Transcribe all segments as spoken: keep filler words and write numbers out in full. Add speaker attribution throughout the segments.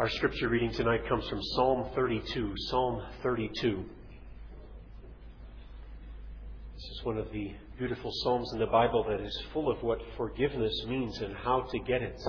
Speaker 1: Our scripture reading tonight comes from Psalm thirty-two. Psalm thirty-two. This is one of the beautiful psalms in the Bible that is full of what forgiveness means and how to get it.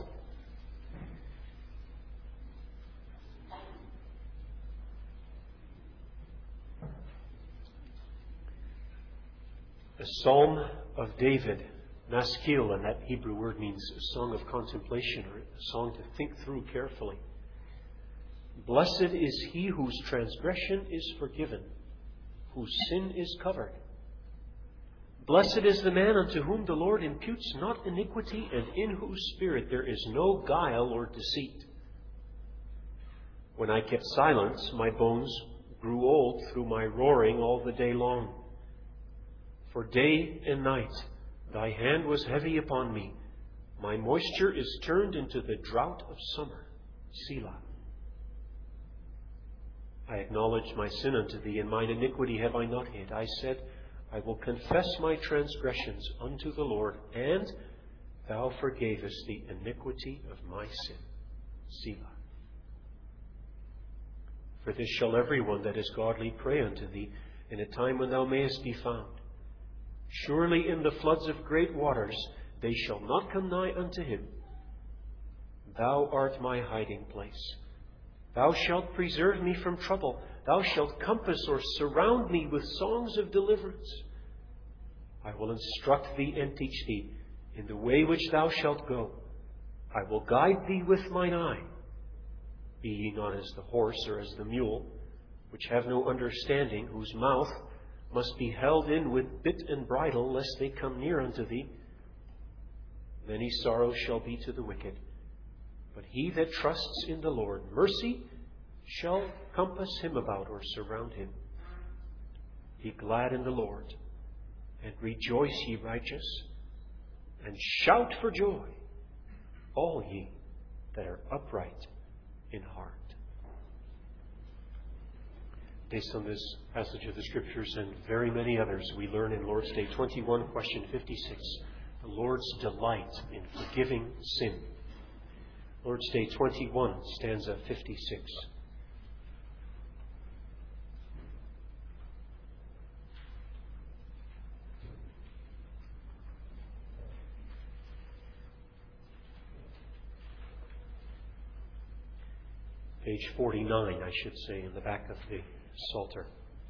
Speaker 1: The Psalm of David, Maskil, and that Hebrew word means a song of contemplation, or a song to think through carefully. Blessed is he whose transgression is forgiven, whose sin is covered. Blessed is the man unto whom the Lord imputes not iniquity, and in whose spirit there is no guile or deceit. When I kept silence, my bones grew old through my roaring all the day long. For day and night thy hand was heavy upon me. My moisture is turned into the drought of summer. Selah. I acknowledged my sin unto thee, and mine iniquity have I not hid. I said, I will confess my transgressions unto the Lord, and thou forgavest the iniquity of my sin. Selah. For this shall every one that is godly pray unto thee in a time when thou mayest be found. Surely in the floods of great waters they shall not come nigh unto him. Thou art my hiding place. Thou shalt preserve me from trouble. Thou shalt compass or surround me with songs of deliverance. I will instruct thee and teach thee in the way which thou shalt go. I will guide thee with mine eye. Be ye not as the horse or as the mule, which have no understanding, whose mouth must be held in with bit and bridle, lest they come near unto thee. Many sorrows shall be to the wicked, but he that trusts in the Lord, mercy shall compass him about or surround him. Be glad in the Lord, and rejoice, ye righteous, and shout for joy, all ye that are upright in heart. Based on this passage of the Scriptures and very many others, we learn in Lord's Day twenty-one, question fifty-six, the Lord's delight in forgiving sin. Lord's Day twenty-one, stanza fifty-six. Page forty-nine, I should say, in the back of the Psalter.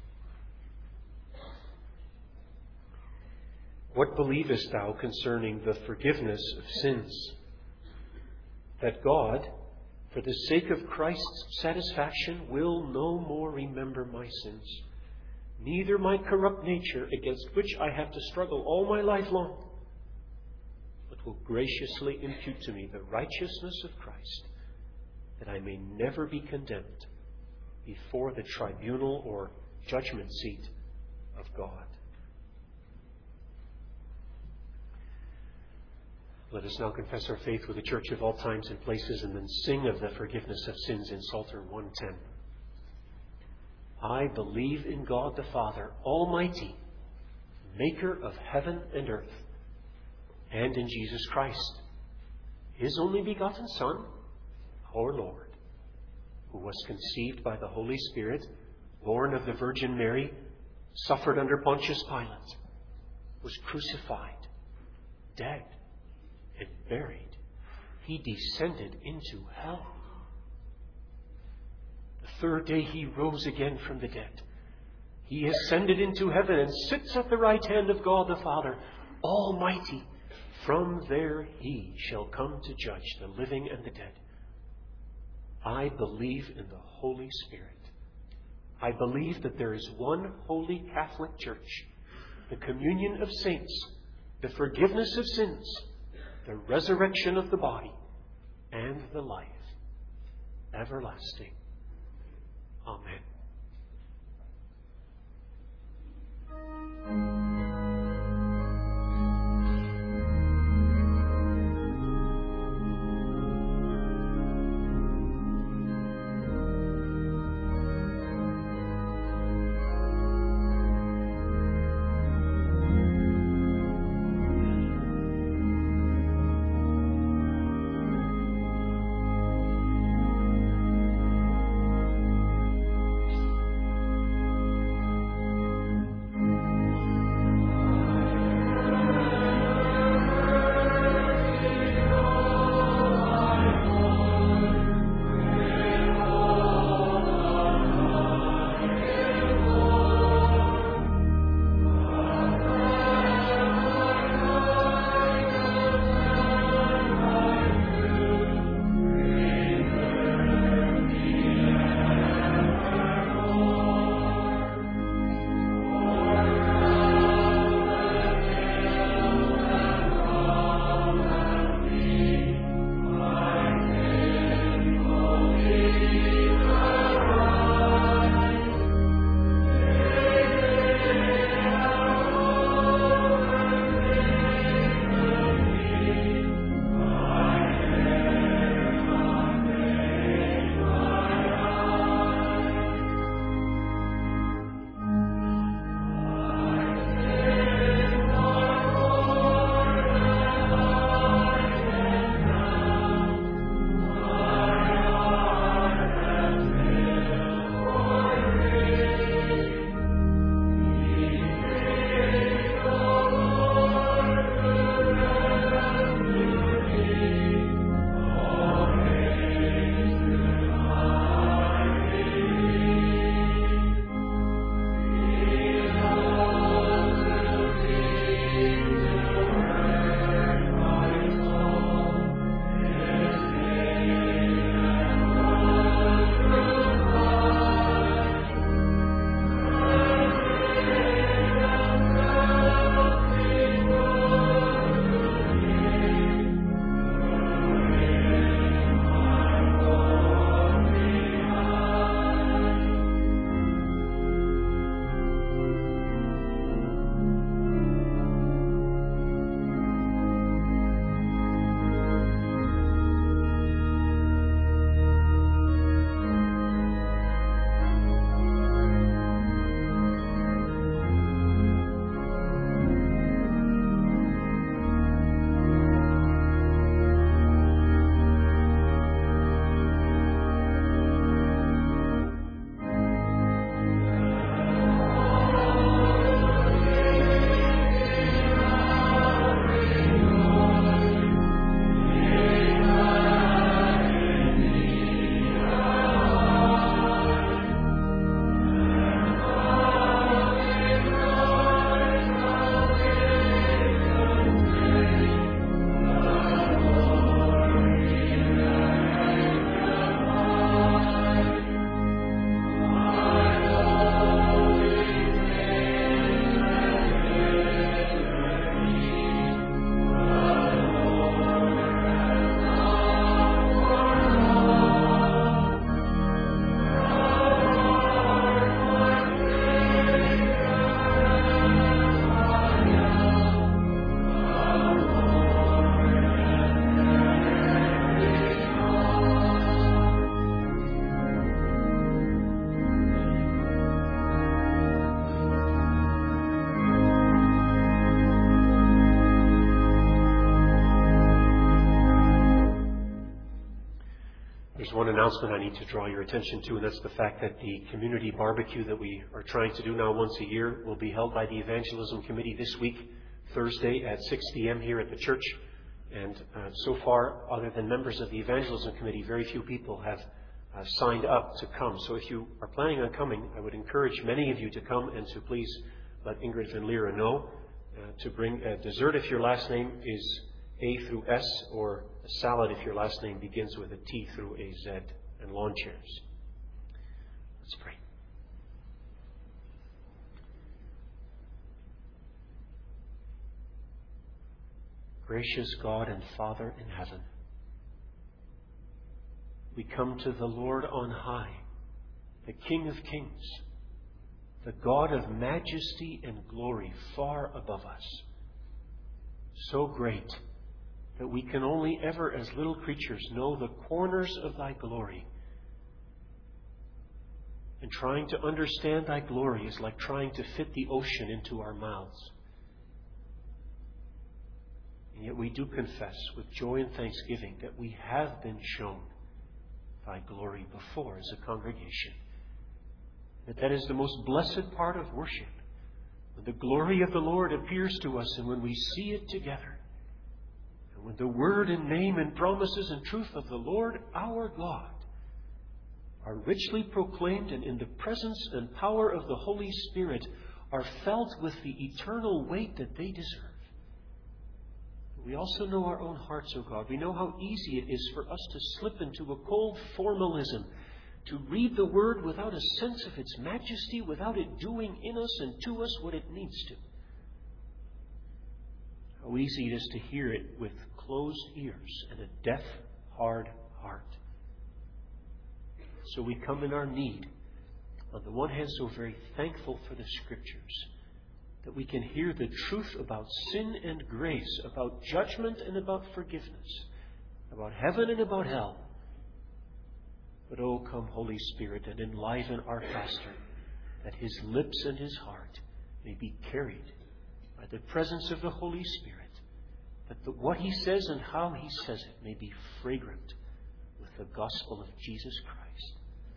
Speaker 1: What believest thou concerning the forgiveness of sins? That God, for the sake of Christ's satisfaction, will no more remember my sins, neither my corrupt nature against which I have to struggle all my life long, but will graciously impute to me the righteousness of Christ, that I may never be condemned before the tribunal or judgment seat of God. Let us now confess our faith with the Church of all times and places, and then sing of the forgiveness of sins in Psalter one ten. I believe in God the Father, Almighty, maker of heaven and earth, and in Jesus Christ, His only begotten Son, our Lord, who was conceived by the Holy Spirit, born of the Virgin Mary, suffered under Pontius Pilate, was crucified, dead, and buried. He descended into hell. The third day he rose again from the dead. He ascended into heaven and sits at the right hand of God the Father, Almighty. From there he shall come to judge the living and the dead. I believe in the Holy Spirit. I believe that there is one holy Catholic Church, the communion of saints, the forgiveness of sins, the resurrection of the body, and the life everlasting. Amen. There's one announcement I need to draw your attention to, and that's the fact that the community barbecue that we are trying to do now once a year will be held by the Evangelism Committee this week, Thursday at six p.m. here at the church. And uh, so far, other than members of the Evangelism Committee, very few people have uh, signed up to come. So if you are planning on coming, I would encourage many of you to come and to please let Ingrid and Lyra know uh, to bring a dessert if your last name is A through S, or a salad if your last name begins with a T through a Z, and lawn chairs. Let's pray. Gracious God and Father in heaven, we come to the Lord on high, the King of kings, the God of majesty and glory far above us, so great that we can only ever, as little creatures, know the corners of thy glory. And trying to understand thy glory is like trying to fit the ocean into our mouths. And yet we do confess with joy and thanksgiving that we have been shown thy glory before as a congregation. That that is the most blessed part of worship, when the glory of the Lord appears to us and when we see it together. When the word and name and promises and truth of the Lord our God are richly proclaimed and in the presence and power of the Holy Spirit are felt with the eternal weight that they deserve. We also know our own hearts, O God. We know how easy it is for us to slip into a cold formalism, to read the word without a sense of its majesty, without it doing in us and to us what it needs to. How easy it is to hear it with closed ears and a deaf, hard heart. So we come in our need, on the one hand so very thankful for the Scriptures, that we can hear the truth about sin and grace, about judgment and about forgiveness, about heaven and about hell. But oh, come Holy Spirit, and enliven our pastor, that his lips and his heart may be carried by the presence of the Holy Spirit, that the, what he says and how he says it may be fragrant with the gospel of Jesus Christ.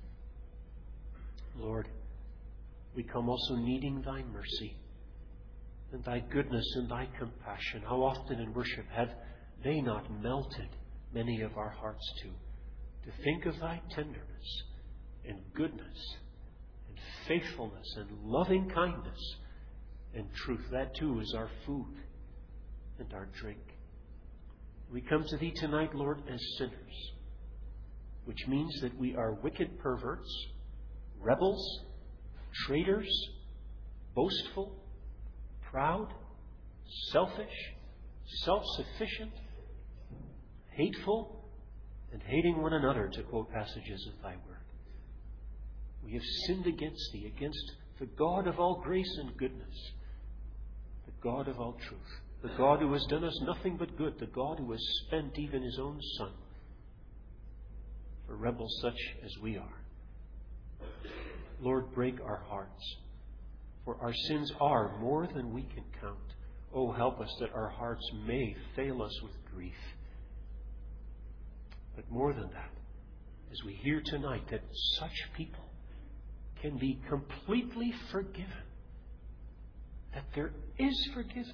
Speaker 1: Lord, we come also needing thy mercy and thy goodness and thy compassion. How often in worship have they not melted many of our hearts to, to think of thy tenderness and goodness and faithfulness and loving kindness and truth. That too is our food and our drink. We come to thee tonight, Lord, as sinners, which means that we are wicked perverts, rebels, traitors, boastful, proud, selfish, self-sufficient, hateful, and hating one another, to quote passages of thy word. We have sinned against thee, against the God of all grace and goodness, the God of all truth, the God who has done us nothing but good, the God who has spent even his own Son for rebels such as we are. Lord, break our hearts, for our sins are more than we can count. Oh, help us that our hearts may fail us with grief. But more than that, as we hear tonight that such people can be completely forgiven, that there is forgiveness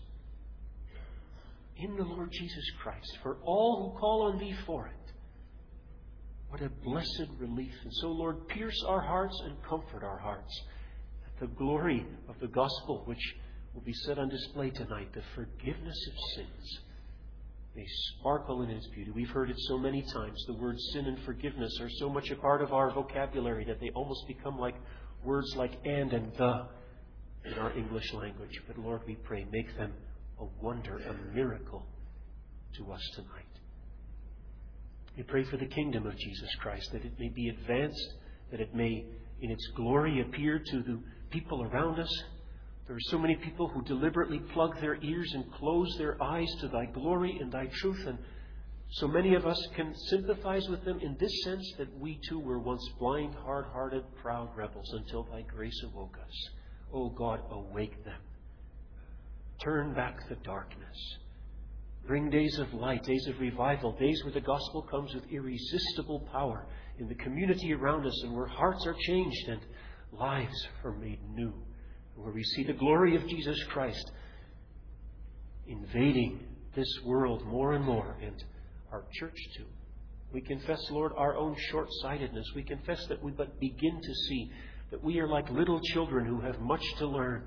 Speaker 1: in the Lord Jesus Christ for all who call on thee for it. What a blessed relief. And so, Lord, pierce our hearts and comfort our hearts, that the glory of the gospel, which will be set on display tonight, the forgiveness of sins, may sparkle in its beauty. We've heard it so many times. The words sin and forgiveness are so much a part of our vocabulary that they almost become like words like and and the in our English language. But Lord, we pray, make them a wonder, a miracle to us tonight. We pray for the kingdom of Jesus Christ, that it may be advanced, that it may in its glory appear to the people around us. There are so many people who deliberately plug their ears and close their eyes to thy glory and thy truth, and so many of us can sympathize with them in this sense, that we too were once blind, hard-hearted, proud rebels until thy grace awoke us. O God, awake them. Turn back the darkness. Bring days of light, days of revival, days where the gospel comes with irresistible power in the community around us, and where hearts are changed and lives are made new, where we see the glory of Jesus Christ invading this world more and more, and our church too. We confess, Lord, our own short-sightedness. We confess that we but begin to see that we are like little children who have much to learn.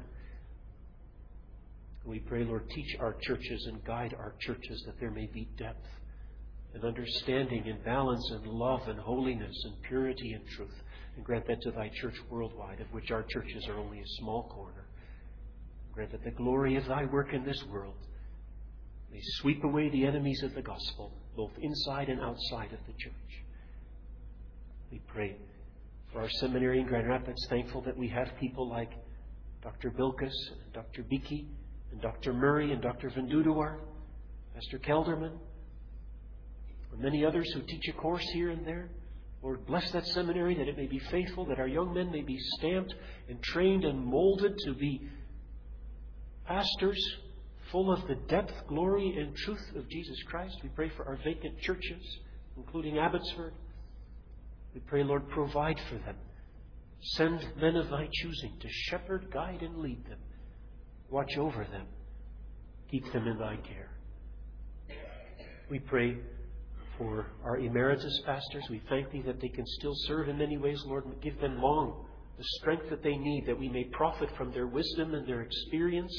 Speaker 1: We pray, Lord, teach our churches and guide our churches that there may be depth and understanding and balance and love and holiness and purity and truth. And grant that to thy church worldwide, of which our churches are only a small corner. Grant that the glory of thy work in this world may sweep away the enemies of the gospel, both inside and outside of the church. We pray for our seminary in Grand Rapids, thankful that we have people like Doctor Bilkus and Doctor Beakey and Doctor Murray and Doctor Van Duduar, Pastor Kelderman, and many others who teach a course here and there. Lord, bless that seminary, that it may be faithful, that our young men may be stamped and trained and molded to be pastors full of the depth, glory, and truth of Jesus Christ. We pray for our vacant churches, including Abbotsford. We pray, Lord, provide for them. Send men of thy choosing to shepherd, guide, and lead them. Watch over them. Keep them in thy care. We pray for our emeritus pastors. We thank thee that they can still serve in many ways, Lord, and give them long the strength that they need, that we may profit from their wisdom and their experience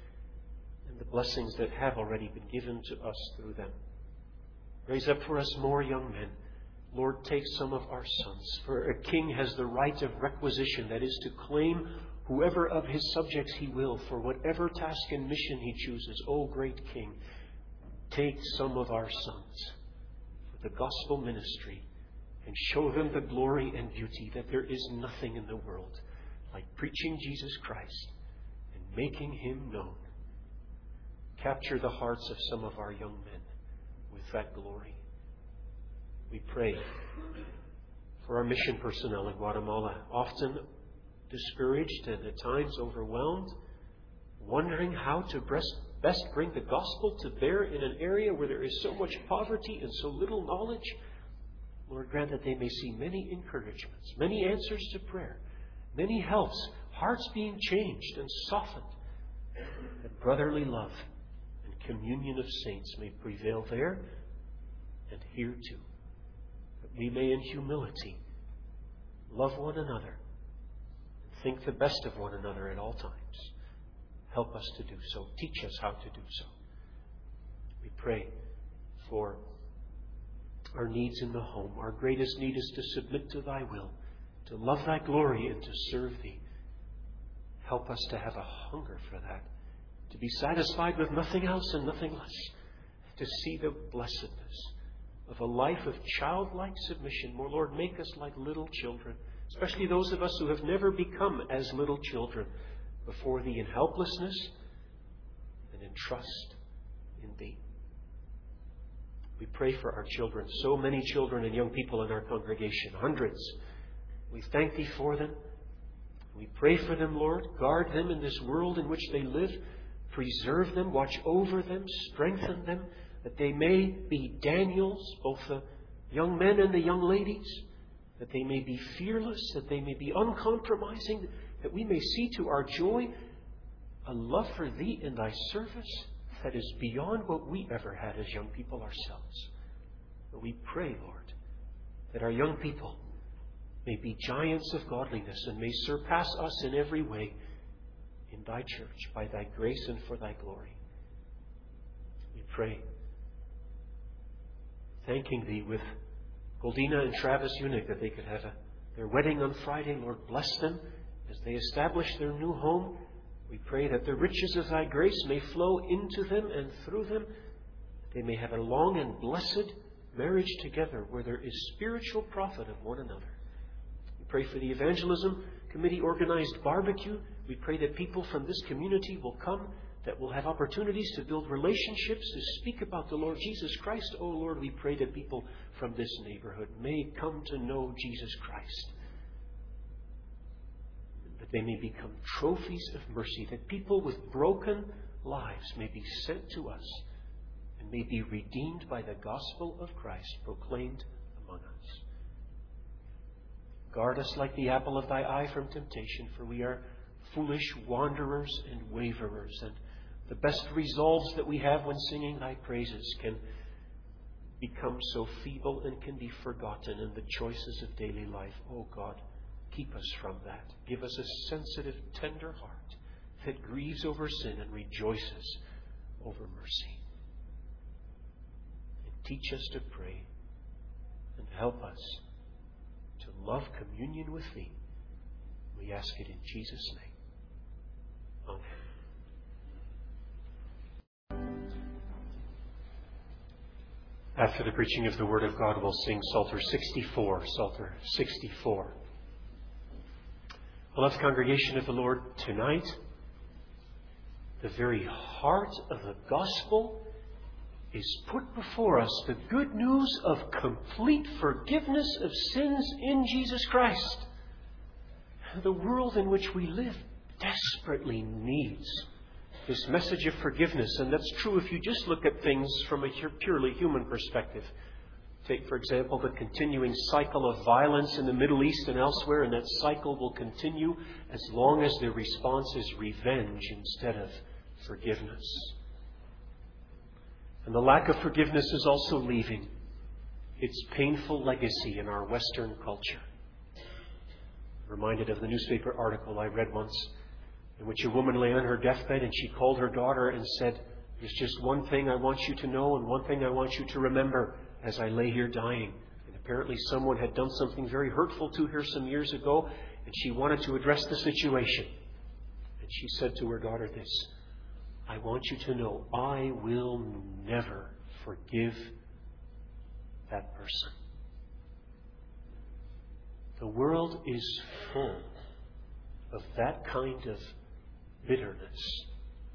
Speaker 1: and the blessings that have already been given to us through them. Raise up for us more young men. Lord, take some of our sons. For a king has the right of requisition, that is to claim whoever of his subjects he will for whatever task and mission he chooses. O great King, take some of our sons for the gospel ministry and show them the glory and beauty that there is nothing in the world like preaching Jesus Christ and making him known. Capture the hearts of some of our young men with that glory. We pray for our mission personnel in Guatemala, often discouraged and at times overwhelmed, wondering how to best bring the gospel to bear in an area where there is so much poverty and so little knowledge. Lord, grant that they may see many encouragements, many answers to prayer, many helps, hearts being changed and softened, that brotherly love and communion of saints may prevail there and here too. That we may in humility love one another and think the best of one another at all times. Help us to do so. Teach us how to do so. We pray for our needs in the home. Our greatest need is to submit to thy will, to love thy glory, and to serve thee. Help us to have a hunger for that, to be satisfied with nothing else and nothing less, to see the blessedness of a life of childlike submission. More, Lord, make us like little children, especially those of us who have never become as little children before thee in helplessness and in trust in thee. We pray for our children, so many children and young people in our congregation, hundreds. We thank thee for them. We pray for them, Lord. Guard them in this world in which they live. Preserve them, watch over them, strengthen them, that they may be Daniels, both the young men and the young ladies, that they may be fearless, that they may be uncompromising, that we may see to our joy a love for thee in thy service that is beyond what we ever had as young people ourselves. But we pray, Lord, that our young people may be giants of godliness and may surpass us in every way in thy church by thy grace and for thy glory. We pray, thanking thee with Goldina and Travis Unick that they could have a, their wedding on Friday. Lord, bless them as they establish their new home. We pray that the riches of thy grace may flow into them and through them, that they may have a long and blessed marriage together where there is spiritual profit of one another. We pray for the evangelism committee organized barbecue. We pray that people from this community will come, that will have opportunities to build relationships, to speak about the Lord Jesus Christ. Oh Lord, we pray that people from this neighborhood may come to know Jesus Christ, that they may become trophies of mercy, that people with broken lives may be sent to us and may be redeemed by the gospel of Christ proclaimed among us. Guard us like the apple of thy eye from temptation, for we are foolish wanderers and waverers, and the best resolves that we have when singing thy praises can become so feeble and can be forgotten in the choices of daily life. Oh God, keep us from that. Give us a sensitive, tender heart that grieves over sin and rejoices over mercy. And teach us to pray and help us to love communion with Thee. We ask it in Jesus' name. Amen. After the preaching of the Word of God, we'll sing Psalter sixty-four. Psalter sixty-four. Beloved congregation of the Lord, tonight, the very heart of the gospel is put before us, the good news of complete forgiveness of sins in Jesus Christ. The world in which we live desperately needs this message of forgiveness, and that's true if you just look at things from a purely human perspective. Take, for example, the continuing cycle of violence in the Middle East and elsewhere, and that cycle will continue as long as the response is revenge instead of forgiveness. And the lack of forgiveness is also leaving its painful legacy in our Western culture. I'm reminded of the newspaper article I read once, in which a woman lay on her deathbed and she called her daughter and said, "There's just one thing I want you to know and one thing I want you to remember as I lay here dying." And apparently someone had done something very hurtful to her some years ago, and she wanted to address the situation. And she said to her daughter this, "I want you to know I will never forgive that person." The world is full of that kind of bitterness.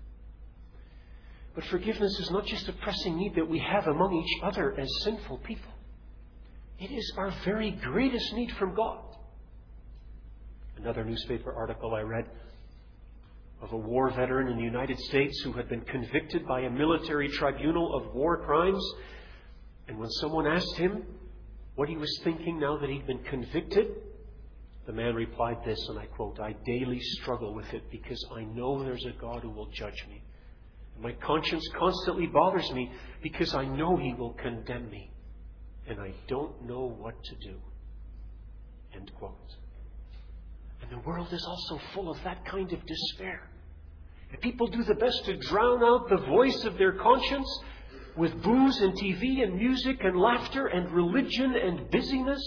Speaker 1: But forgiveness is not just a pressing need that we have among each other as sinful people. It is our very greatest need from God. Another newspaper article I read of a war veteran in the United States who had been convicted by a military tribunal of war crimes. And when someone asked him what he was thinking now that he'd been convicted, the man replied this, and I quote, "I daily struggle with it because I know there's a God who will judge me. And my conscience constantly bothers me because I know He will condemn me. And I don't know what to do." End quote. And the world is also full of that kind of despair. And people do the best to drown out the voice of their conscience with booze and T V and music and laughter and religion and busyness.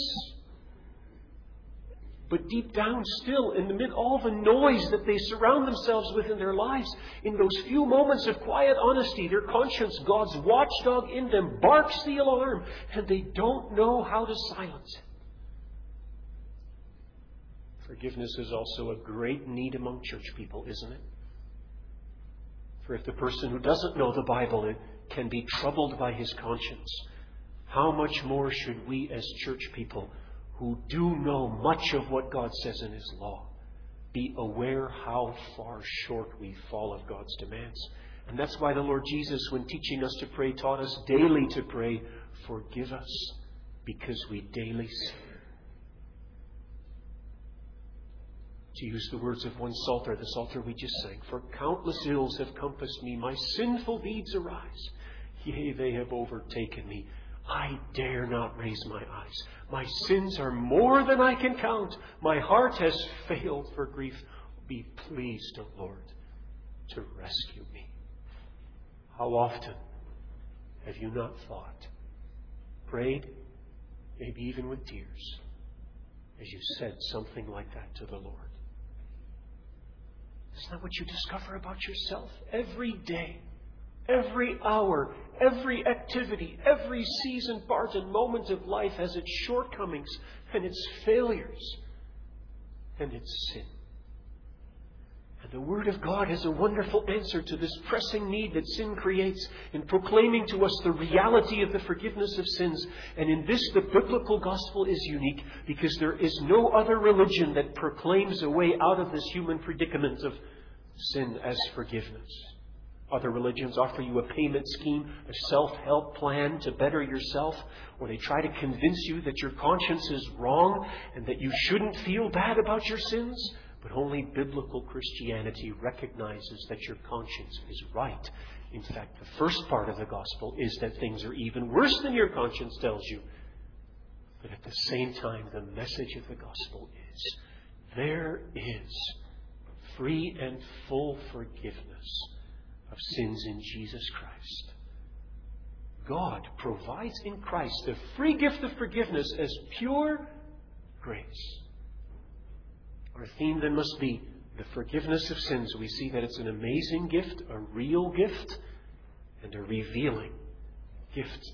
Speaker 1: But deep down still, in the mid all the noise that they surround themselves with in their lives, in those few moments of quiet honesty, their conscience, God's watchdog in them, barks the alarm, and they don't know how to silence it. Forgiveness is also a great need among church people, isn't it? For if the person who doesn't know the Bible can be troubled by his conscience, how much more should we as church people who do know much of what God says in His law be aware how far short we fall of God's demands. And that's why the Lord Jesus, when teaching us to pray, taught us daily to pray, "Forgive us, because we daily sin." To use the words of one psalter, the psalter we just sang, "For countless ills have compassed me, my sinful deeds arise. Yea, they have overtaken me. I dare not raise my eyes. My sins are more than I can count. My heart has failed for grief. Be pleased, O Lord, to rescue me." How often have you not thought, prayed, maybe even with tears, as you said something like that to the Lord? Isn't that what you discover about yourself every day? Every hour, every activity, every season, part, and moment of life has its shortcomings and its failures and its sin. And the Word of God has a wonderful answer to this pressing need that sin creates in proclaiming to us the reality of the forgiveness of sins. And in this, the biblical gospel is unique because there is no other religion that proclaims a way out of this human predicament of sin as forgiveness. Other religions offer you a payment scheme, a self-help plan to better yourself, or they try to convince you that your conscience is wrong and that you shouldn't feel bad about your sins. But only biblical Christianity recognizes that your conscience is right. In fact, the first part of the gospel is that things are even worse than your conscience tells you. But at the same time, the message of the gospel is there is free and full forgiveness of sins in Jesus Christ. God provides in Christ the free gift of forgiveness as pure grace. Our theme then must be the forgiveness of sins. We see that it's an amazing gift, a real gift, and a revealing gift.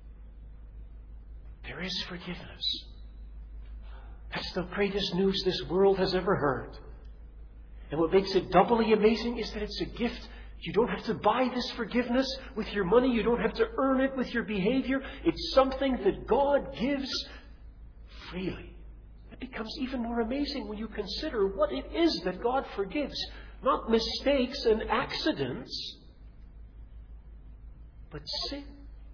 Speaker 1: There is forgiveness. That's the greatest news this world has ever heard. And what makes it doubly amazing is that it's a gift. You don't have to buy this forgiveness with your money. You don't have to earn it with your behavior. It's something that God gives freely. It becomes even more amazing when you consider what it is that God forgives. Not mistakes and accidents, but sin.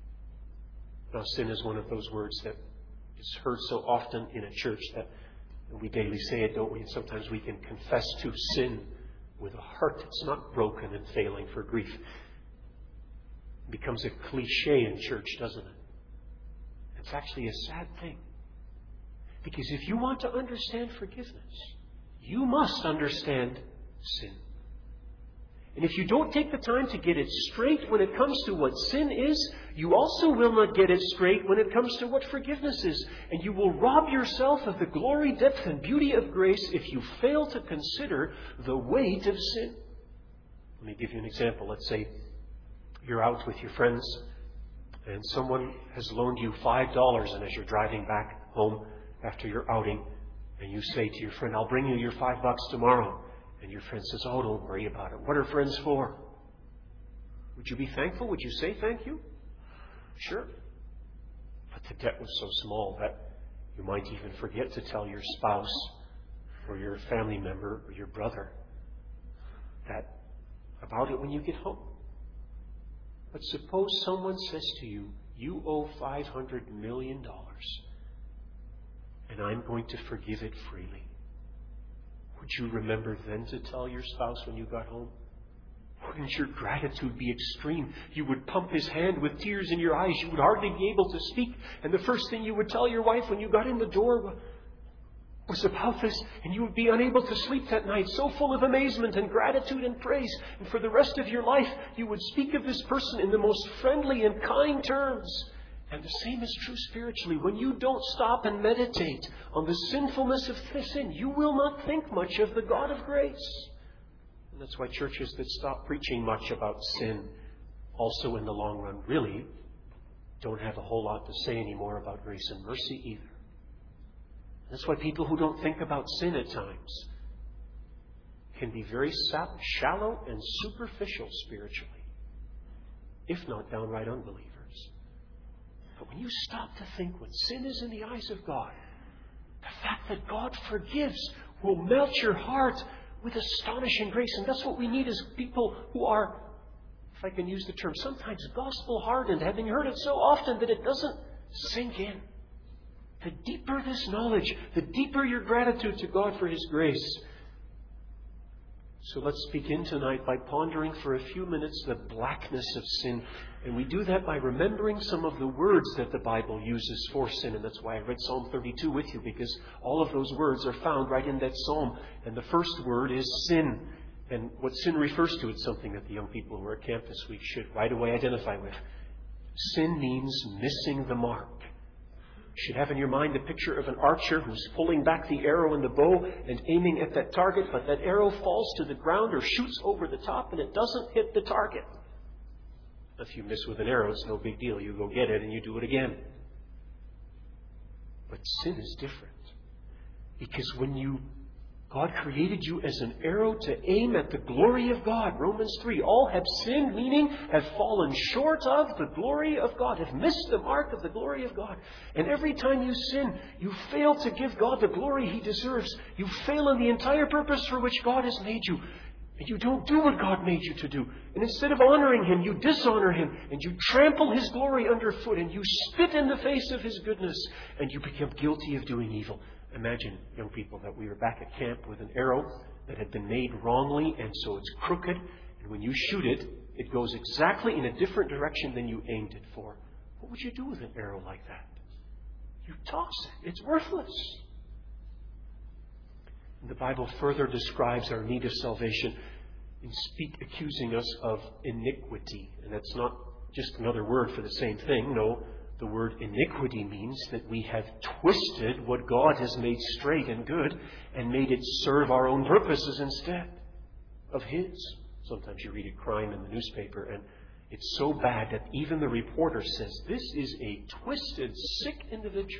Speaker 1: Now, sin is one of those words that is heard so often in a church that we daily say it, don't we? And sometimes we can confess to sin with a heart that's not broken and failing for grief. It becomes a cliche in church, doesn't it? It's actually a sad thing. Because if you want to understand forgiveness, you must understand sin. And if you don't take the time to get it straight when it comes to what sin is, you also will not get it straight when it comes to what forgiveness is. And you will rob yourself of the glory, depth, and beauty of grace if you fail to consider the weight of sin. Let me give you an example. Let's say you're out with your friends and someone has loaned you five dollars, and as you're driving back home after your outing, and you say to your friend, I'll bring you your five bucks tomorrow. And your friend says, oh, don't worry about it. What are friends for? Would you be thankful? Would you say thank you? Sure. But the debt was so small that you might even forget to tell your spouse or your family member or your brother that about it when you get home. But suppose someone says to you, you owe five hundred million dollars and I'm going to forgive it freely. Would you remember then to tell your spouse when you got home? Wouldn't your gratitude be extreme? You would pump his hand with tears in your eyes. You would hardly be able to speak. And the first thing you would tell your wife when you got in the door was about this. And you would be unable to sleep that night, so full of amazement and gratitude and praise. And for the rest of your life, you would speak of this person in the most friendly and kind terms. And the same is true spiritually. When you don't stop and meditate on the sinfulness of sin, you will not think much of the God of grace. And that's why churches that stop preaching much about sin also in the long run really don't have a whole lot to say anymore about grace and mercy either. That's why people who don't think about sin at times can be very shallow and superficial spiritually, if not downright unbelievers. But when you stop to think what sin is in the eyes of God, the fact that God forgives will melt your heart with astonishing grace. And that's what we need as people who are, if I can use the term, sometimes gospel hardened, having heard it so often that it doesn't sink in. The deeper this knowledge, the deeper your gratitude to God for His grace. So let's begin tonight by pondering for a few minutes the blackness of sin. And we do that by remembering some of the words that the Bible uses for sin. And that's why I read Psalm thirty-two with you, because all of those words are found right in that psalm. And the first word is sin. And what sin refers to, it's something that the young people who are at camp this week should right away identify with. Sin means missing the mark. You should have in your mind a picture of an archer who's pulling back the arrow and the bow and aiming at that target, but that arrow falls to the ground or shoots over the top and it doesn't hit the target. If you miss with an arrow, it's no big deal. You go get it and you do it again. But sin is different. Because when you God created you as an arrow to aim at the glory of God. Romans three. All have sinned, meaning have fallen short of the glory of God, have missed the mark of the glory of God. And every time you sin, you fail to give God the glory He deserves. You fail in the entire purpose for which God has made you. And you don't do what God made you to do. And instead of honoring Him, you dishonor Him. And you trample His glory underfoot. And you spit in the face of His goodness. And you become guilty of doing evil. Imagine, young people, that we were back at camp with an arrow that had been made wrongly. And so it's crooked. And when you shoot it, it goes exactly in a different direction than you aimed it for. What would you do with an arrow like that? You toss it. It's worthless. The Bible further describes our need of salvation in speak accusing us of iniquity. And that's not just another word for the same thing. No, the word iniquity means that we have twisted what God has made straight and good and made it serve our own purposes instead of His. Sometimes you read a crime in the newspaper and it's so bad that even the reporter says, this is a twisted, sick individual.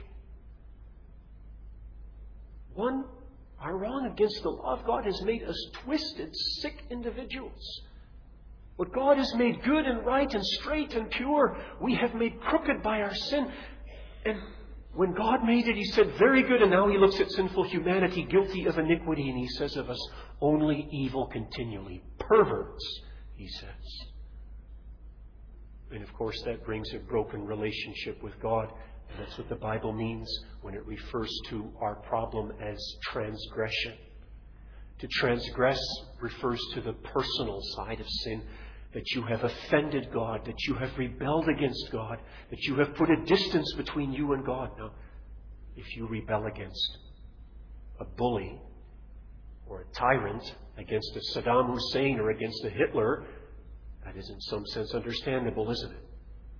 Speaker 1: One Our wrong against the law of God has made us twisted, sick individuals. What God has made good and right and straight and pure, we have made crooked by our sin. And when God made it, He said, very good. And now He looks at sinful humanity, guilty of iniquity, and He says of us, only evil continually. Perverts, He says. And of course, that brings a broken relationship with God. And that's what the Bible means when it refers to our problem as transgression. To transgress refers to the personal side of sin, that you have offended God, that you have rebelled against God, that you have put a distance between you and God. Now, if you rebel against a bully or a tyrant, against a Saddam Hussein or against a Hitler, that is in some sense understandable, isn't it?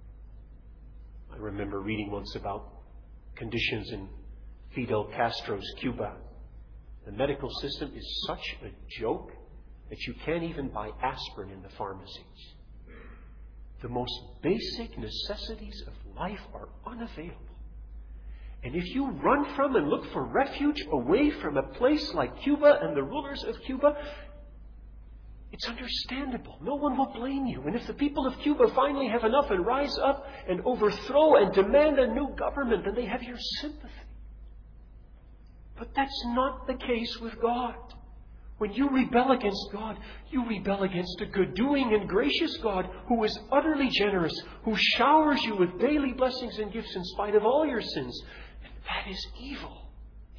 Speaker 1: I remember reading once about conditions in Fidel Castro's Cuba. The medical system is such a joke that you can't even buy aspirin in the pharmacies. The most basic necessities of life are unavailable. And if you run from and look for refuge away from a place like Cuba and the rulers of Cuba, it's understandable. No one will blame you. And if the people of Cuba finally have enough and rise up and overthrow and demand a new government, then they have your sympathy. But that's not the case with God. When you rebel against God, you rebel against a good-doing and gracious God who is utterly generous, who showers you with daily blessings and gifts in spite of all your sins. And that is evil.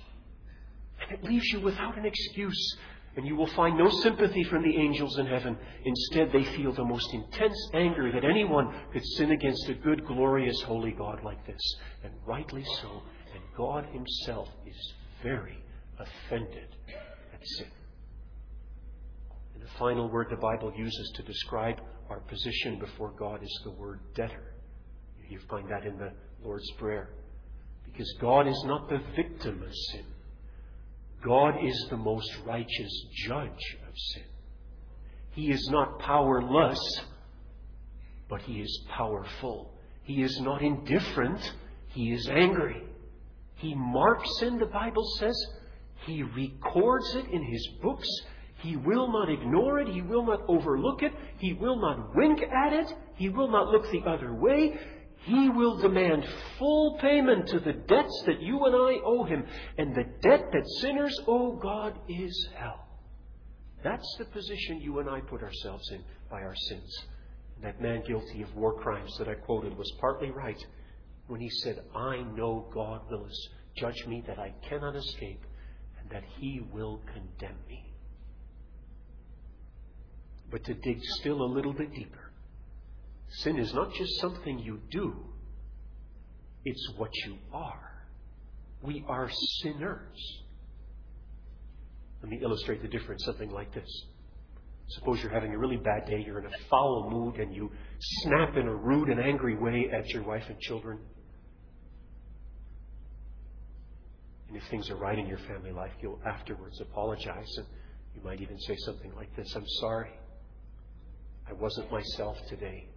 Speaker 1: And it leaves you without an excuse. And you will find no sympathy from the angels in heaven. Instead, they feel the most intense anger that anyone could sin against a good, glorious, holy God like this. And rightly so. And God Himself is very offended at sin. And the final word the Bible uses to describe our position before God is the word debtor. You find that in the Lord's Prayer. Because God is not the victim of sin. God is the most righteous judge of sin. He is not powerless, but He is powerful. He is not indifferent, He is angry. He marks sin, the Bible says. He records it in His books. He will not ignore it. He will not overlook it. He will not wink at it. He will not look the other way. He will demand full payment to the debts that you and I owe Him. And the debt that sinners owe God is hell. That's the position you and I put ourselves in by our sins. And that man guilty of war crimes that I quoted was partly right when he said, I know God will judge me, that I cannot escape, and that He will condemn me. But to dig still a little bit deeper, sin is not just something you do, it's what you are. We are sinners. Let me illustrate the difference, something like this. Suppose you're having a really bad day, you're in a foul mood, and you snap in a rude and angry way at your wife and children. And if things are right in your family life, you'll afterwards apologize, and you might even say something like this, I'm sorry. I wasn't myself today.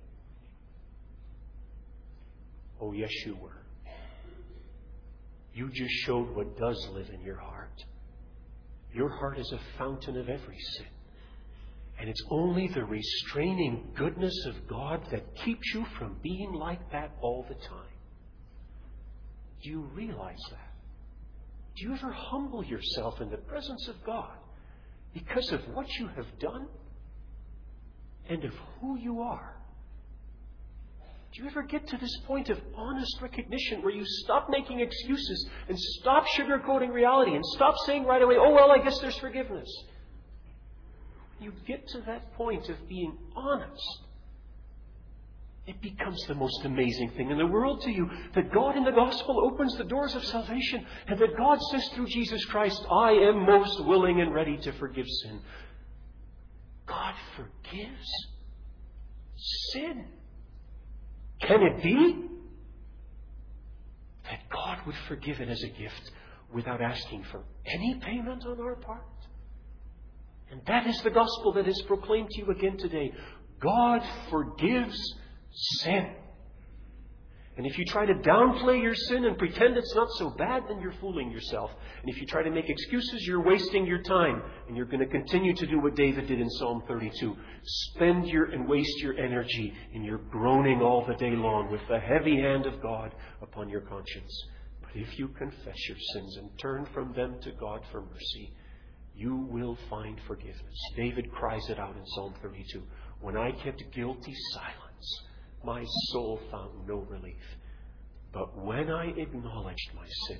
Speaker 1: Oh, yes, you were. You just showed what does live in your heart. Your heart is a fountain of every sin. And it's only the restraining goodness of God that keeps you from being like that all the time. Do you realize that? Do you ever humble yourself in the presence of God because of what you have done and of who you are. Do you ever get to this point of honest recognition where you stop making excuses and stop sugarcoating reality and stop saying right away, oh, well, I guess there's forgiveness? You get to that point of being honest, it becomes the most amazing thing in the world to you that God in the gospel opens the doors of salvation and that God says through Jesus Christ, I am most willing and ready to forgive sin. God forgives sin. Can it be that God would forgive it as a gift without asking for any payment on our part? And that is the gospel that is proclaimed to you again today. God forgives sin. And if you try to downplay your sin and pretend it's not so bad, then you're fooling yourself. And if you try to make excuses, you're wasting your time. And you're going to continue to do what David did in Psalm thirty-two. Spend your and waste your energy in your groaning all the day long with the heavy hand of God upon your conscience. But if you confess your sins and turn from them to God for mercy, you will find forgiveness. David cries it out in Psalm thirty-two. When I kept guilty silence, my soul found no relief. But when I acknowledged my sin,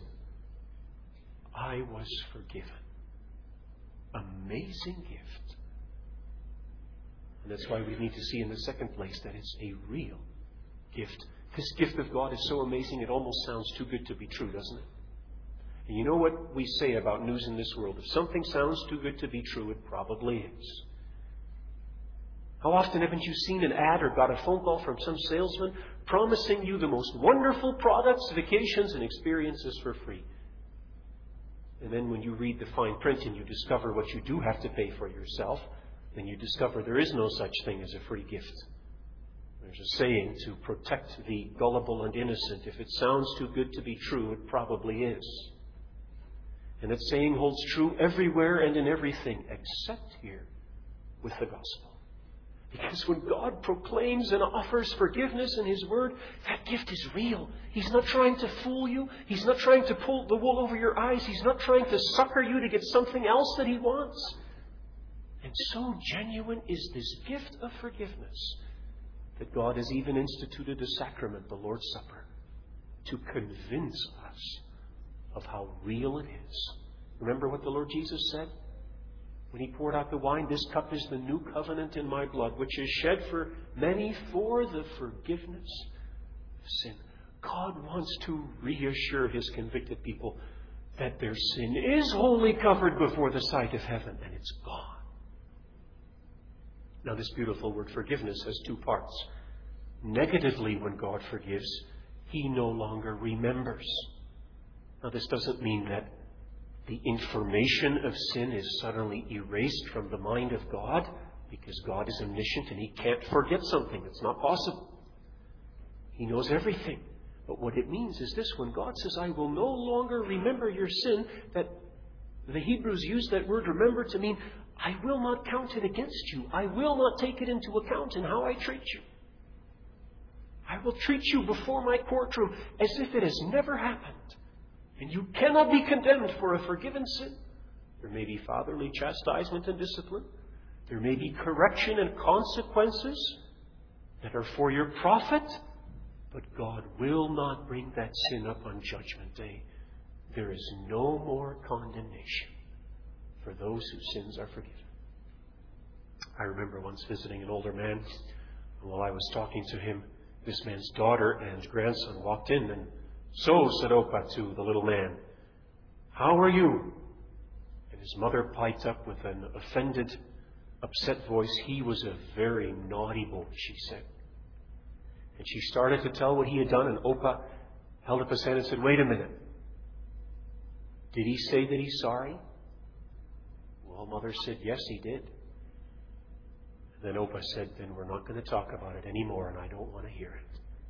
Speaker 1: I was forgiven. Amazing gift. And that's why we need to see in the second place that it's a real gift. This gift of God is so amazing it almost sounds too good to be true, doesn't it? And you know what we say about news in this world? If something sounds too good to be true, it probably is. How often haven't you seen an ad or got a phone call from some salesman promising you the most wonderful products, vacations, and experiences for free? And then when you read the fine print and you discover what you do have to pay for yourself, then you discover there is no such thing as a free gift. There's a saying to protect the gullible and innocent. If it sounds too good to be true, it probably is. And that saying holds true everywhere and in everything, except here with the gospel. Because when God proclaims and offers forgiveness in His Word, that gift is real. He's not trying to fool you. He's not trying to pull the wool over your eyes. He's not trying to sucker you to get something else that He wants. And so genuine is this gift of forgiveness that God has even instituted a sacrament, the Lord's Supper, to convince us of how real it is. Remember what the Lord Jesus said? When He poured out the wine, this cup is the new covenant in my blood, which is shed for many for the forgiveness of sin. God wants to reassure His convicted people that their sin is wholly covered before the sight of heaven, and it's gone. Now, this beautiful word forgiveness has two parts. Negatively, when God forgives, He no longer remembers. Now, this doesn't mean that the information of sin is suddenly erased from the mind of God, because God is omniscient and He can't forget something. It's not possible. He knows everything. But what it means is this: when God says, I will no longer remember your sin, that the Hebrews use that word remember to mean, I will not count it against you. I will not take it into account in how I treat you. I will treat you before my courtroom as if it has never happened. And you cannot be condemned for a forgiven sin. There may be fatherly chastisement and discipline. There may be correction and consequences that are for your profit. But God will not bring that sin up on Judgment Day. There is no more condemnation for those whose sins are forgiven. I remember once visiting an older man, and while I was talking to him, this man's daughter and grandson walked in, and so said Opa to the little man, how are you? And his mother piped up with an offended, upset voice, he was a very naughty boy, she said. And she started to tell what he had done, and Opa held up his hand and said, wait a minute. Did he say that he's sorry? Well, Mother said, yes, he did. And then Opa said, then we're not going to talk about it anymore, and I don't want to hear it.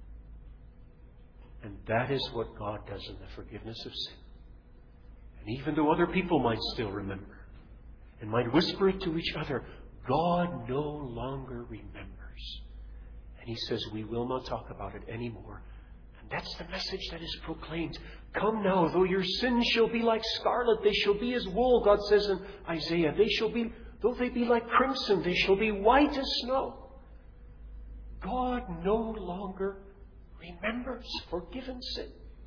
Speaker 1: And that is what God does in the forgiveness of sin. And even though other people might still remember and might whisper it to each other, God no longer remembers. And He says, we will not talk about it anymore. And That's the message that is proclaimed. Come now, though your sins shall be like scarlet, they shall be as wool, God says in Isaiah. They shall be, though they be like crimson, they shall be white as snow. God no longer remembers forgiven sin.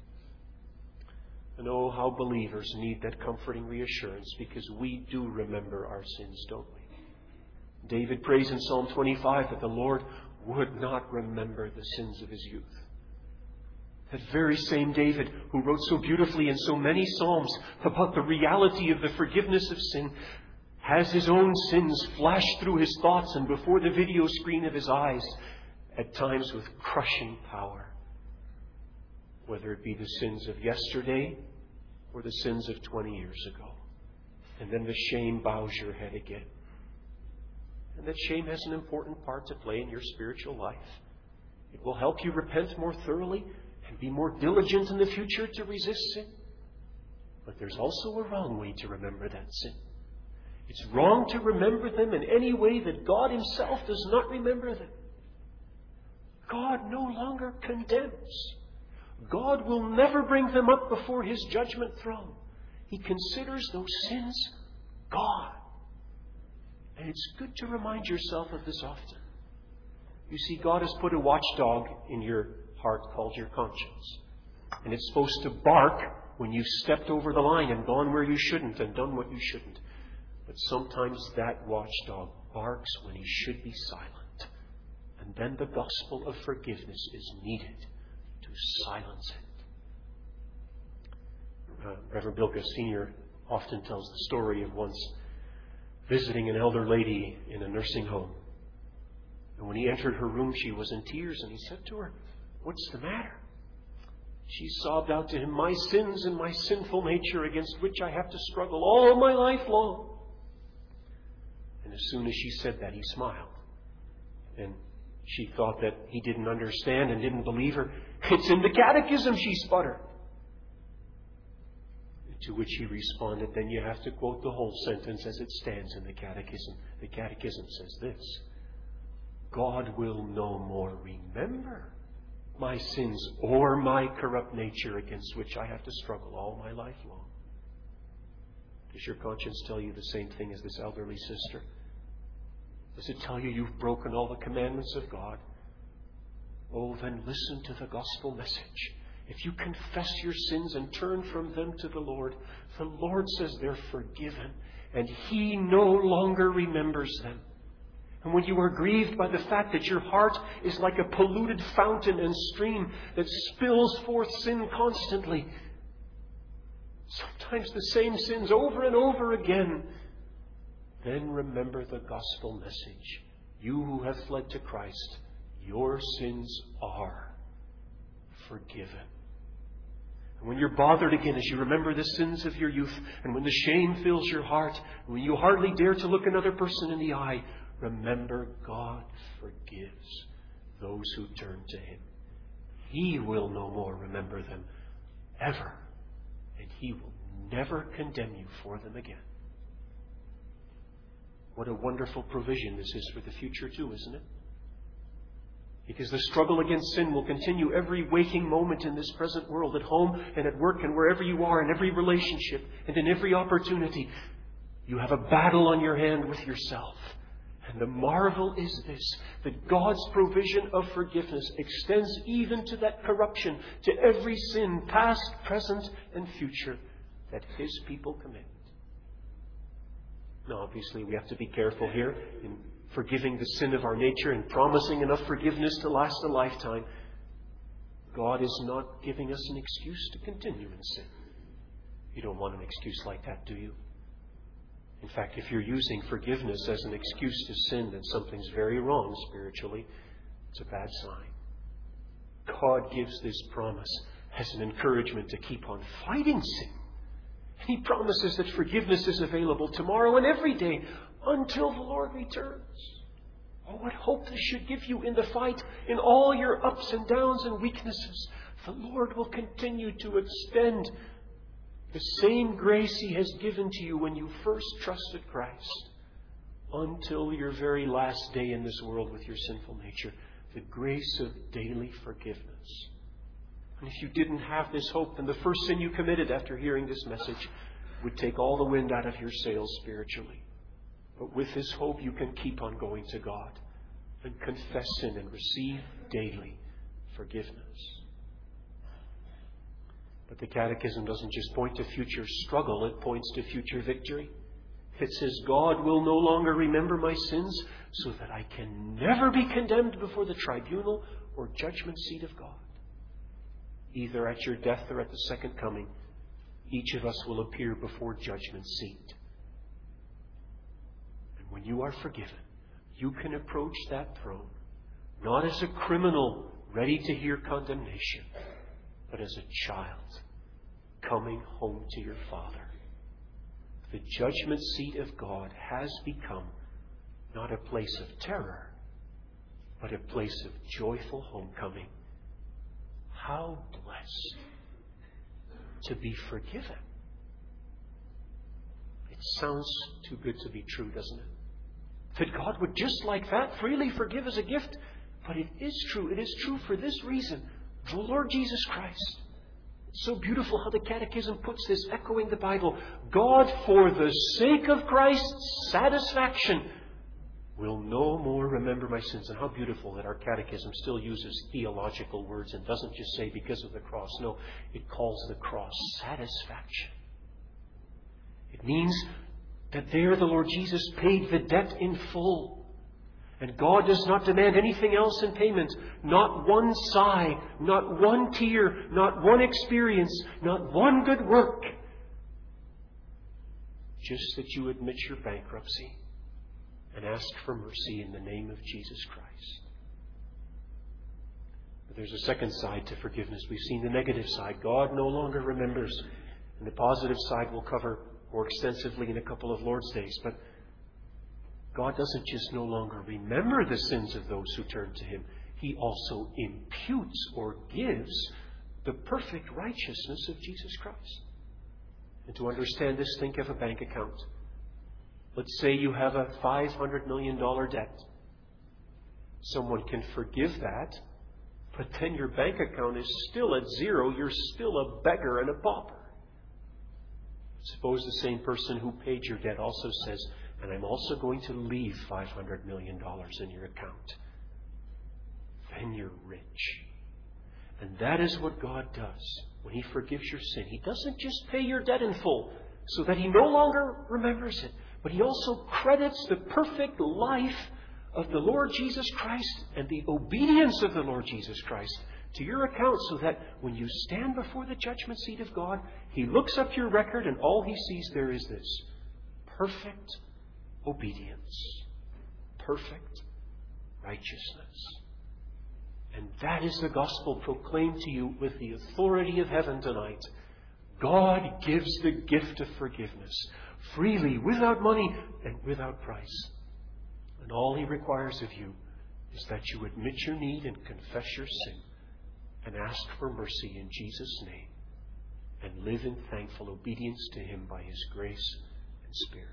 Speaker 1: And oh, how believers need that comforting reassurance, because we do remember our sins, don't we? David prays in Psalm twenty-five that the Lord would not remember the sins of his youth. That very same David, who wrote so beautifully in so many Psalms about the reality of the forgiveness of sin, has his own sins flash through his thoughts and before the video screen of his eyes, at times with crushing power. Whether it be the sins of yesterday or the sins of twenty years ago. And then the shame bows your head again. And that shame has an important part to play in your spiritual life. It will help you repent more thoroughly and be more diligent in the future to resist sin. But there's also a wrong way to remember that sin. It's wrong to remember them in any way that God Himself does not remember them. God no longer condemns. God will never bring them up before His judgment throne. He considers those sins gone. And it's good to remind yourself of this often. You see, God has put a watchdog in your heart called your conscience. And it's supposed to bark when you've stepped over the line and gone where you shouldn't and done what you shouldn't. But sometimes that watchdog barks when he should be silent. And then the gospel of forgiveness is needed to silence it. Uh, Reverend Bilka Senior often tells the story of once visiting an elder lady in a nursing home. And when he entered her room, she was in tears, and he said to her, "What's the matter?" She sobbed out to him, "My sins and my sinful nature against which I have to struggle all my life long." And as soon as she said that, he smiled. And she thought that he didn't understand and didn't believe her. "It's in the catechism," she sputtered. To which he responded, "Then you have to quote the whole sentence as it stands in the catechism. The catechism says this: God will no more remember my sins or my corrupt nature against which I have to struggle all my life long." Does your conscience tell you the same thing as this elderly sister? Does it tell you you've broken all the commandments of God? Oh, then listen to the gospel message. If you confess your sins and turn from them to the Lord, the Lord says they're forgiven, and He no longer remembers them. And when you are grieved by the fact that your heart is like a polluted fountain and stream that spills forth sin constantly, sometimes the same sins over and over again, then remember the gospel message. You who have fled to Christ, your sins are forgiven. And when you're bothered again as you remember the sins of your youth, and when the shame fills your heart, and when you hardly dare to look another person in the eye, remember God forgives those who turn to Him. He will no more remember them ever, and He will never condemn you for them again. What a wonderful provision this is for the future too, isn't it? Because the struggle against sin will continue every waking moment in this present world, at home and at work and wherever you are, in every relationship and in every opportunity. You have a battle on your hand with yourself. And the marvel is this, that God's provision of forgiveness extends even to that corruption, to every sin, past, present, and future, that His people commit. Now, obviously, we have to be careful here in forgiving the sin of our nature and promising enough forgiveness to last a lifetime. God is not giving us an excuse to continue in sin. You don't want an excuse like that, do you? In fact, if you're using forgiveness as an excuse to sin, then something's very wrong spiritually. It's a bad sign. God gives this promise as an encouragement to keep on fighting sin. And He promises that forgiveness is available tomorrow and every day until the Lord returns. Oh, what hope this should give you in the fight, in all your ups and downs and weaknesses. The Lord will continue to extend the same grace He has given to you when you first trusted Christ until your very last day in this world with your sinful nature. The grace of daily forgiveness. And if you didn't have this hope, then the first sin you committed after hearing this message would take all the wind out of your sails spiritually. But with this hope, you can keep on going to God and confess sin and receive daily forgiveness. But the Catechism doesn't just point to future struggle, it points to future victory. It says, God will no longer remember my sins, so that I can never be condemned before the tribunal or judgment seat of God. Either at your death or at the second coming, each of us will appear before judgment seat. And when you are forgiven, you can approach that throne, not as a criminal ready to hear condemnation, but as a child coming home to your Father. The judgment seat of God has become not a place of terror, but a place of joyful homecoming. How blessed to be forgiven. It sounds too good to be true, doesn't it? That God would just like that freely forgive as a gift. But it is true. It is true for this reason. The Lord Jesus Christ. It's so beautiful how the Catechism puts this, echoing the Bible. God, for the sake of Christ's satisfaction, will no more remember my sins. And how beautiful that our Catechism still uses theological words and doesn't just say because of the cross. No, it calls the cross satisfaction. It means that there the Lord Jesus paid the debt in full. And God does not demand anything else in payment. Not one sigh, not one tear, not one experience, not one good work. Just that you admit your bankruptcy and ask for mercy in the name of Jesus Christ. But there's a second side to forgiveness. We've seen the negative side. God no longer remembers. And the positive side we'll cover more extensively in a couple of Lord's Days. But God doesn't just no longer remember the sins of those who turn to Him. He also imputes or gives the perfect righteousness of Jesus Christ. And to understand this, think of a bank account. Let's say you have a five hundred million dollars debt. Someone can forgive that, but then your bank account is still at zero. You're still a beggar and a pauper. Suppose the same person who paid your debt also says, and I'm also going to leave five hundred million dollars in your account. Then you're rich. And that is what God does when He forgives your sin. He doesn't just pay your debt in full so that He no longer remembers it, but He also credits the perfect life of the Lord Jesus Christ and the obedience of the Lord Jesus Christ to your account, so that when you stand before the judgment seat of God, He looks up your record and all He sees there is this: perfect obedience, perfect righteousness. And that is the gospel proclaimed to you with the authority of heaven tonight. God gives the gift of forgiveness freely, without money and without price. And all He requires of you is that you admit your need and confess your sin and ask for mercy in Jesus' name and live in thankful obedience to Him by His grace and Spirit.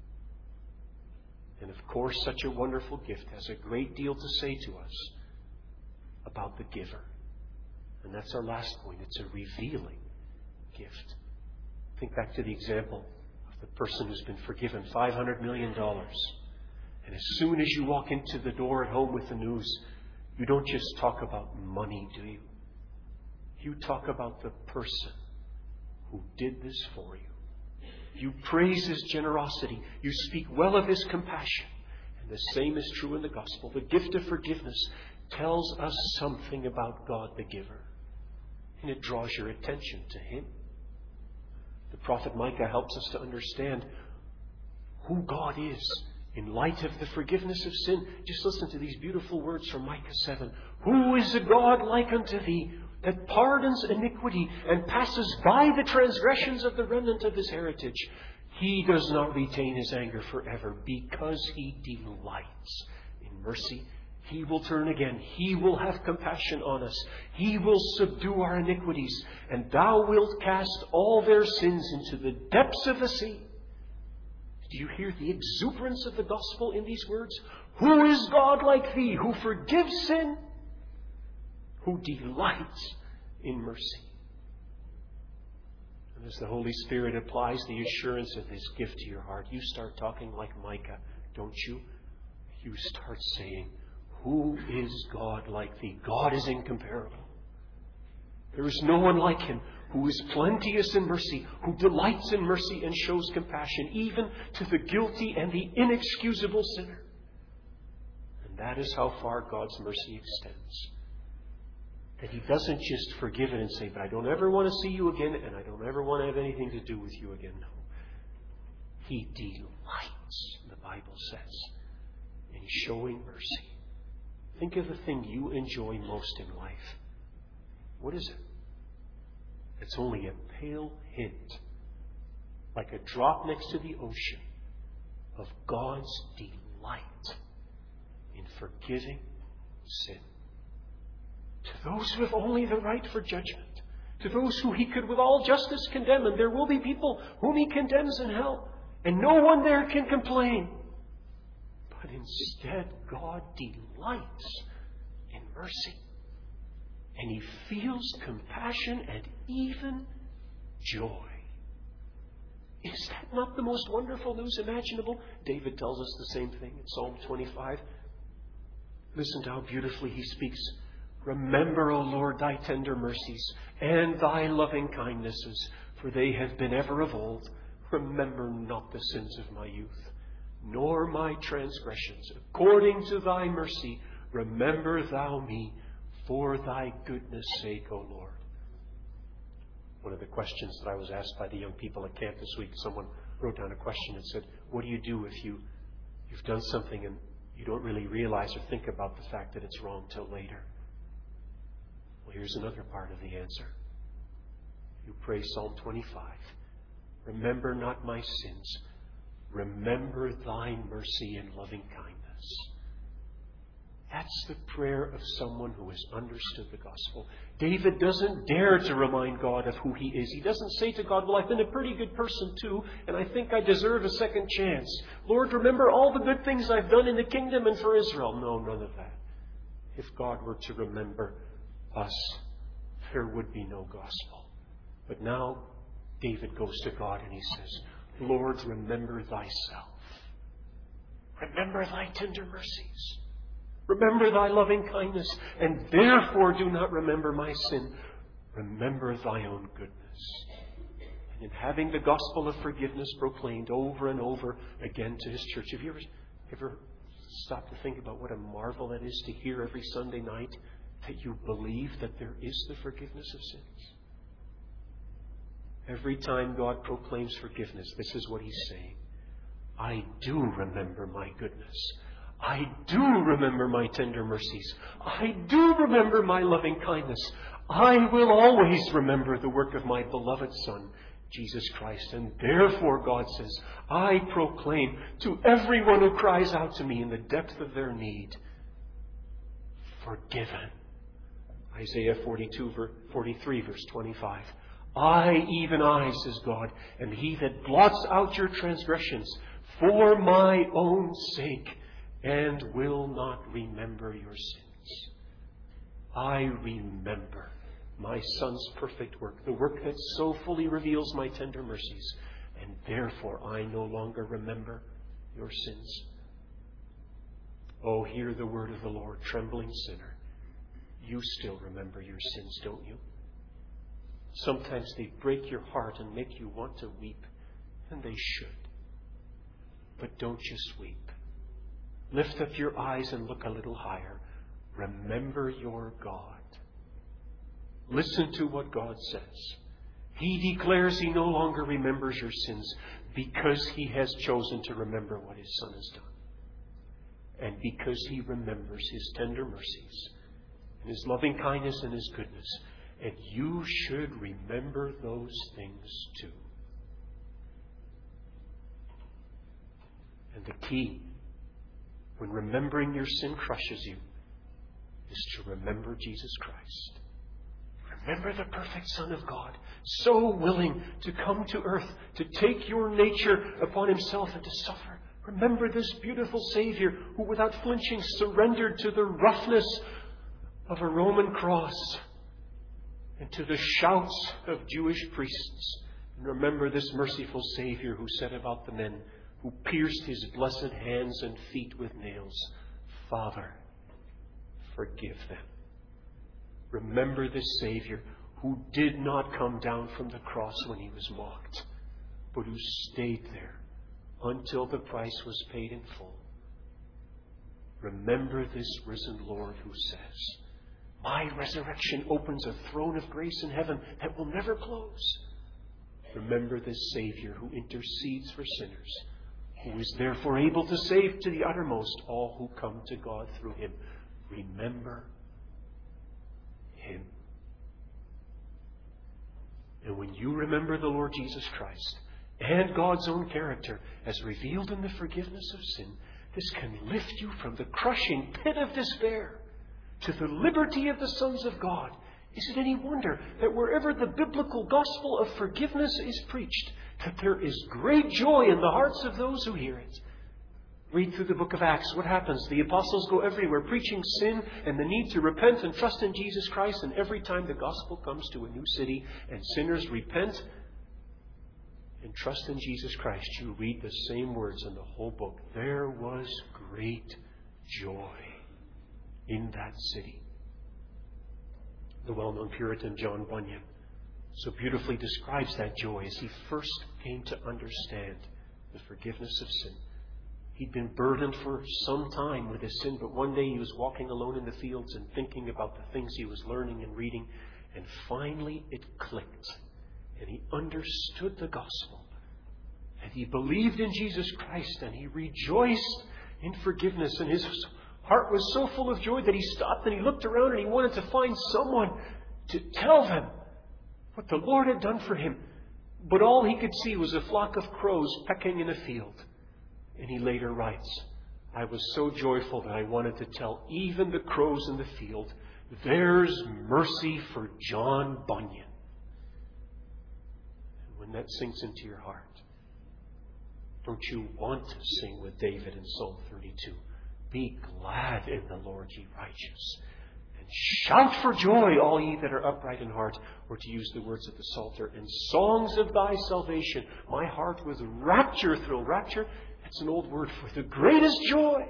Speaker 1: And of course, such a wonderful gift has a great deal to say to us about the giver. And that's our last point. It's a revealing gift. Think back to the example of the person who's been forgiven five hundred million dollars. And as soon as you walk into the door at home with the news, you don't just talk about money, do you? You talk about the person who did this for you. You praise His generosity. You speak well of His compassion. And the same is true in the gospel. The gift of forgiveness tells us something about God the giver. And it draws your attention to Him. The prophet Micah helps us to understand who God is in light of the forgiveness of sin. Just listen to these beautiful words from Micah seven. Who is a God like unto thee, that pardons iniquity and passes by the transgressions of the remnant of His heritage? He does not retain His anger forever, because He delights in mercy. He will turn again. He will have compassion on us. He will subdue our iniquities. And thou wilt cast all their sins into the depths of the sea. Do you hear the exuberance of the gospel in these words? Who is God like thee, who forgives sin, who delights in mercy. And as the Holy Spirit applies the assurance of this gift to your heart, you start talking like Micah, don't you? You start saying, who is God like thee? God is incomparable. There is no one like him, who is plenteous in mercy, who delights in mercy and shows compassion, even to the guilty and the inexcusable sinner. And that is how far God's mercy extends. That he doesn't just forgive it and say, but I don't ever want to see you again, and I don't ever want to have anything to do with you again. No. He delights, the Bible says, in showing mercy. Think of the thing you enjoy most in life. What is it? It's only a pale hint, like a drop next to the ocean, of God's delight in forgiving sin. To those who have only the right for judgment, to those who he could with all justice condemn, and there will be people whom he condemns in hell, and no one there can complain. But instead, God delights in mercy. And he feels compassion and even joy. Is that not the most wonderful news imaginable? David tells us the same thing in Psalm twenty-five. Listen to how beautifully he speaks. Remember, O Lord, thy tender mercies and thy loving kindnesses, for they have been ever of old. Remember not the sins of my youth, nor my transgressions. According to thy mercy, remember thou me, for thy goodness' sake, O Lord. One of the questions that I was asked by the young people at camp this week, someone wrote down a question and said, what do you do if you, you've done something and you don't really realize or think about the fact that it's wrong till later? Well, here's another part of the answer. You pray Psalm twenty-five. Remember not my sins. Remember thy mercy and loving kindness. That's the prayer of someone who has understood the gospel. David doesn't dare to remind God of who he is. He doesn't say to God, well, I've been a pretty good person too, and I think I deserve a second chance. Lord, remember all the good things I've done in the kingdom and for Israel. No, none of that. If God were to remember us, there would be no gospel. But now, David goes to God and he says, Lord, remember thyself. Remember thy tender mercies. Remember thy loving kindness, and therefore do not remember my sin. Remember thy own goodness. And in having the gospel of forgiveness proclaimed over and over again to his church, have you ever, ever stopped to think about what a marvel that is to hear every Sunday night that you believe that there is the forgiveness of sins? Every time God proclaims forgiveness, this is what he's saying. I do remember my goodness. I do remember my tender mercies. I do remember my loving kindness. I will always remember the work of my beloved Son, Jesus Christ. And therefore, God says, I proclaim to everyone who cries out to me in the depth of their need, forgiven. Isaiah forty-two, forty-three, verse twenty-five. I, even I, says God, am he that blots out your transgressions for my own sake, and will not remember your sins. I remember my Son's perfect work, the work that so fully reveals my tender mercies, and therefore I no longer remember your sins. Oh, hear the word of the Lord, trembling sinner. You still remember your sins, don't you? Sometimes they break your heart and make you want to weep, and they should. But don't just weep. Lift up your eyes and look a little higher. Remember your God. Listen to what God says. He declares he no longer remembers your sins because he has chosen to remember what his Son has done. And because he remembers his tender mercies and his loving kindness and his goodness. And you should remember those things too. And the key, when remembering your sin crushes you, is to remember Jesus Christ. Remember the perfect Son of God, so willing to come to earth, to take your nature upon himself and to suffer. Remember this beautiful Savior who without flinching surrendered to the roughness of a Roman cross and to the shouts of Jewish priests. And remember this merciful Savior who said about the men who pierced his blessed hands and feet with nails, Father, forgive them. Remember this Savior who did not come down from the cross when he was mocked, but who stayed there until the price was paid in full. Remember this risen Lord who says, my resurrection opens a throne of grace in heaven that will never close. Remember this Savior who intercedes for sinners, who is therefore able to save to the uttermost all who come to God through him. Remember him. And when you remember the Lord Jesus Christ and God's own character as revealed in the forgiveness of sin, this can lift you from the crushing pit of despair to the liberty of the sons of God. Is it any wonder that wherever the biblical gospel of forgiveness is preached, that there is great joy in the hearts of those who hear it? Read through the book of Acts. What happens? The apostles go everywhere preaching sin and the need to repent and trust in Jesus Christ. And every time the gospel comes to a new city and sinners repent and trust in Jesus Christ, you read the same words in the whole book. There was great joy in that city. The well-known Puritan John Bunyan so beautifully describes that joy as he first came to understand the forgiveness of sin. He'd been burdened for some time with his sin, but one day he was walking alone in the fields and thinking about the things he was learning and reading, and finally it clicked, and he understood the gospel, and he believed in Jesus Christ, and he rejoiced in forgiveness, and his heart was so full of joy that he stopped and he looked around and he wanted to find someone to tell them what the Lord had done for him. But all he could see was a flock of crows pecking in a field. And he later writes, I was so joyful that I wanted to tell even the crows in the field, there's mercy for John Bunyan. And when that sinks into your heart, don't you want to sing with David in Psalm thirty-two? Be glad in the Lord, ye righteous, and shout for joy, all ye that are upright in heart. Or to use the words of the Psalter, in songs of thy salvation, my heart with rapture thrill. Rapture, that's an old word for the greatest joy.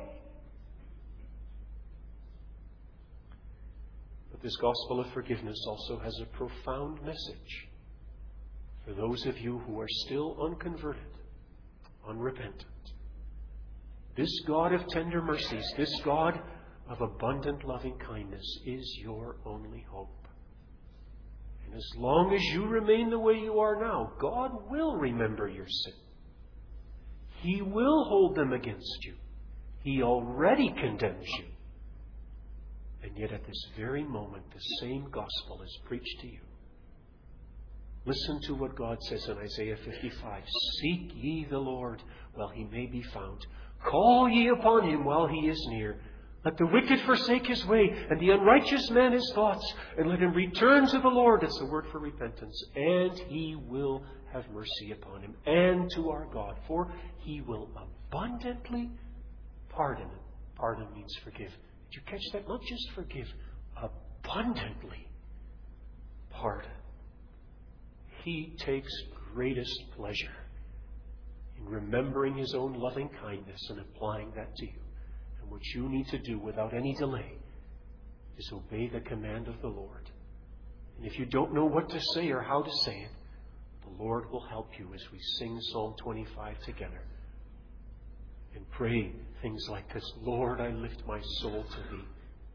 Speaker 1: But this gospel of forgiveness also has a profound message for those of you who are still unconverted, unrepentant. This God of tender mercies, this God of abundant loving kindness is your only hope. And as long as you remain the way you are now, God will remember your sin. He will hold them against you. He already condemns you. And yet at this very moment, the same gospel is preached to you. Listen to what God says in Isaiah fifty-five. Seek ye the Lord while he may be found. Call ye upon him while he is near. Let the wicked forsake his way, and the unrighteous man his thoughts, and let him return to the Lord. It's the word for repentance. And he will have mercy upon him, and to our God, for he will abundantly pardon. Pardon means forgive. Did you catch that? Not just forgive, abundantly pardon. He takes greatest pleasure in remembering his own loving kindness and applying that to you. And what you need to do without any delay is obey the command of the Lord. And if you don't know what to say or how to say it, the Lord will help you as we sing Psalm twenty-five together and pray things like this. Lord, I lift my soul to thee.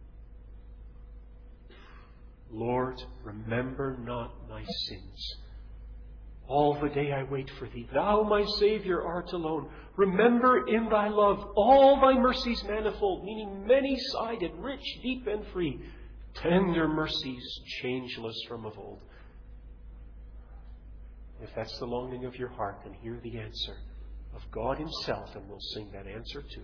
Speaker 1: Lord, remember not my sins. All the day I wait for thee. Thou, my Savior, art alone. Remember in thy love all thy mercies manifold, meaning many-sided, rich, deep, and free. Tender mercies, changeless from of old. If that's the longing of your heart, then hear the answer of God himself, and we'll sing that answer too.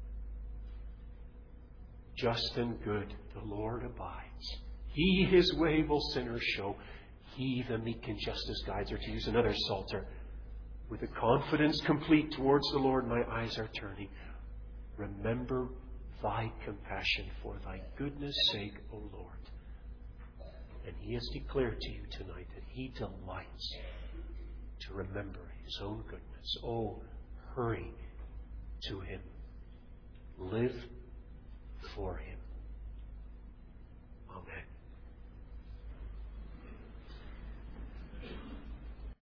Speaker 1: Just and good the Lord abides. He his way will sinners show. He the meek and justice guides. Or to use another psalter, with a confidence complete towards the Lord my eyes are turning. Remember thy compassion for thy goodness' sake, O Lord. And He has declared to you tonight that He delights to remember His own goodness. Oh, hurry to Him. Live for Him.